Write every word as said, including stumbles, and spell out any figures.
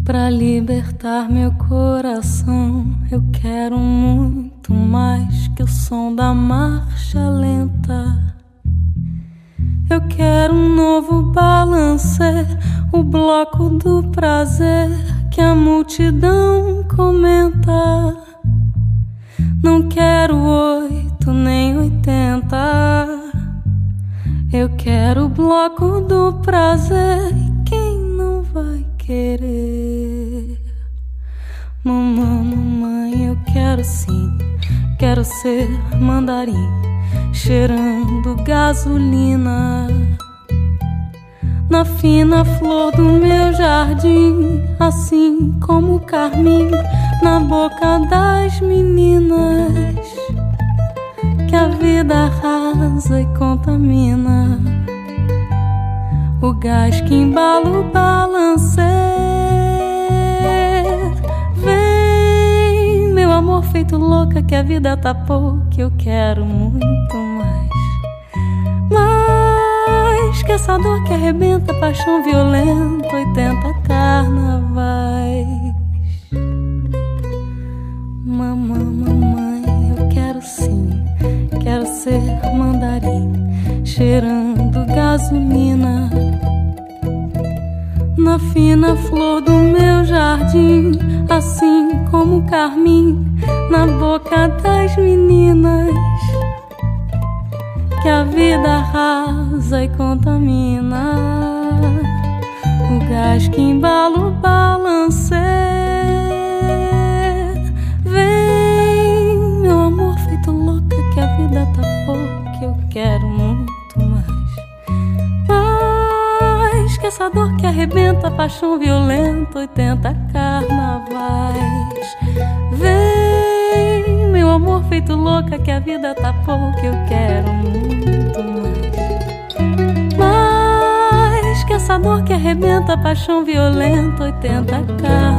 Pra libertar meu coração, eu quero muito mais que o som da marcha lenta. Eu quero um novo balancer, o bloco do prazer que a multidão comenta. Não quero oito nem oitenta. Eu quero o bloco do prazer. Quem não vai querer? Mamãe, mamãe, eu quero sim. Quero ser mandarim, cheirando gasolina, na fina flor do meu jardim, assim como o carmim na boca das meninas que a vida arrasa e contamina. O gás que embala o balancer. Vem, meu amor feito louca, que a vida tapou, que eu quero muito mais. Mais que essa dor que arrebenta, paixão violenta, oitenta carnavais. Mamãe, mamãe, eu quero sim. Quero ser mandarim, cheirando gasolina, na fina flor do meu jardim, assim como o carmim na boca das meninas que a vida arrasa e contamina. O gás que embala o balancer. Vem, meu amor feito louca, que a vida tapou, que eu quero muito mais. Mais que essa dor que arrebenta, paixão violenta, oitenta carnavais. Vem, meu amor feito louca, que a vida tapou, que eu quero muito mais. Mais que essa dor que arrebenta, paixão violenta, oitenta carnavais.